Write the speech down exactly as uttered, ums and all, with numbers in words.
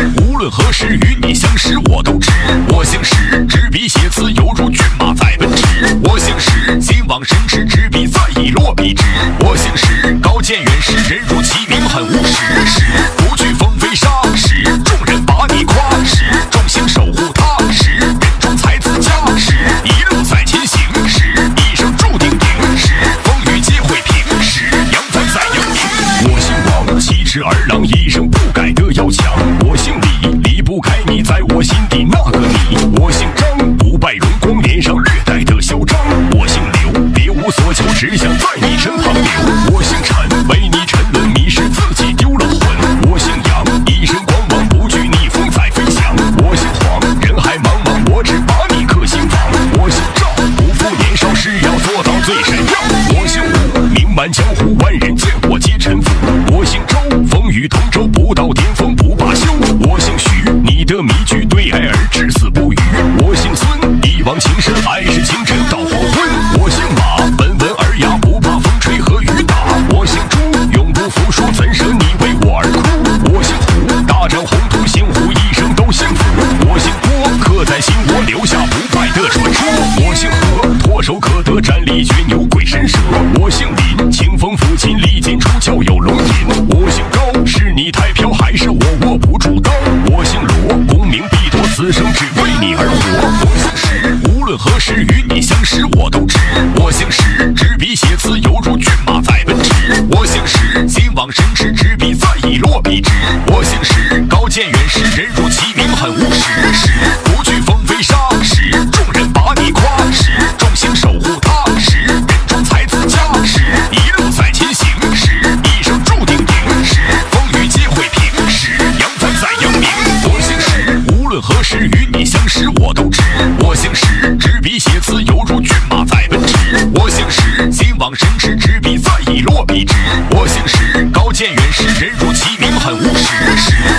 无论何时与你相识我都知。我姓石，执笔写字犹如骏马在奔驰。我姓石，心往深池，执笔再以落笔直。我姓石，高见远识，人如其名很务实。石不惧风飞沙，石众人把你夸。石众星守护他，石人中才自佳。石一路在前行，石一生注定赢。石风雨皆会平，石扬帆在扬名。我姓王，气质儿郎，一生不改的要强。我姓李，离不开你在我心底那个你。我姓张，不败荣光，脸上略带的嚣张。我姓刘，别无所求，只想在你身旁留。我姓陈，为你沉沦，迷失自己丢了魂。我姓杨，一身光芒，不惧逆风再飞翔。我姓黄，人海茫茫，我只把你刻心房。我姓赵，不负年少，是要做到最闪耀。我姓吴，名满江湖，万人见我皆臣服。我姓周，风雨同舟，不到巅峰不罢休。我姓徐，你的谜句对爱而至死不渝。我姓孙，一往情深，爱是清晨到黄昏。我姓马，温文尔雅，不怕风吹和雨打。我姓朱，永不服输，怎舍你为我而哭。我姓胡，大展宏图，幸福一生都幸福。我姓郭，刻在心窝，留下不败的传说。我姓何，唾手可得，战力绝牛鬼神蛇。我姓林，清风抚琴，利剑出鞘有龙吟。我姓高，是你太飘，还是我握不住刀？我姓罗，功名必夺，此生只为你而活。我姓石，无论何时与你相识我都知。我姓石，执笔写字犹如骏马在奔驰。我姓石，心往深池，执笔再以落笔直。我姓石，高见远识，人如其名很务实。石不惧风飞沙，石众人把你夸。石众星守护他，石人中才自佳。石一路在前行，石一生注定赢。石风雨皆会平，石扬帆在扬名。我姓石，无论何时与你相识我都知。我姓石，执笔写字犹如骏马在奔驰。我姓石，心往深池，执笔再以落笔直。我姓石，高见远识，人如其名很务实。石